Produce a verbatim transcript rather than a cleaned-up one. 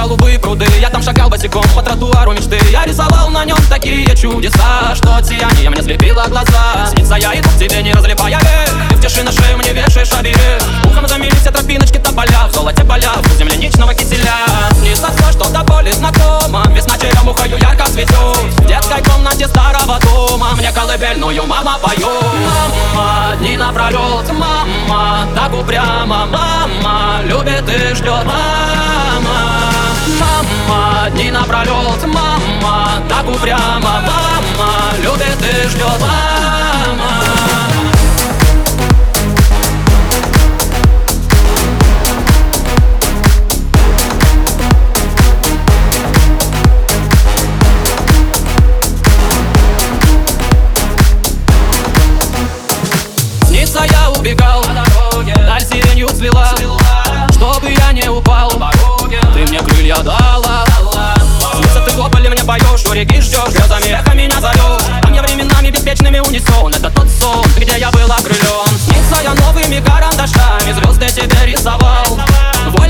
голубые пруды. Я там шагал босиком по тротуару мечты. Я рисовал на нем такие чудеса, что от сияния мне слепило глаза. Снится я иду к тебе, не разлипая век. Ты в тиши на шею мне вешаешь оберег. Ухом замели все тропиночки тополя. В золоте поля, в земляничного киселя. Снится все, что-то более знакомо. Весна черемухою ярко цветет. В детской комнате старого дома мне колыбельную мама поет. Мама, дни напролет, мама, так упрямо. Мама, любит и ждет. Мама, мама, дни напролет, мама, так упрямо. Мама, любит и ждет. Мама. Я убегал по дороге, даль сиренью цвела, чтобы я не упал по дороге. Ты мне крылья дала, снится ты вопль мне поешь, у реки ждешь, грезами эхо меня зовешь. А мне временами беспечными унесен, это тот сон, где я был окрылен. Снится я новыми карандашами, звезды тебе рисовал.